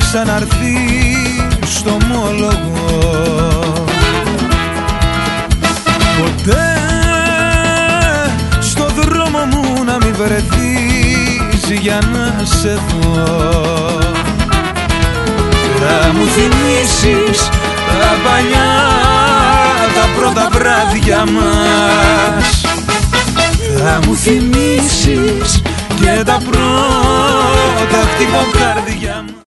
ξαναρθείς στο ομόλογο. Ποτέ στο δρόμο μου να μην βρεθείς για να σε δω. Θα μου θυμίσεις τα παλιά, τα πρώτα βράδια μας. Θα μου θυμίσεις και τα πρώτα χτυποκάρδια μας.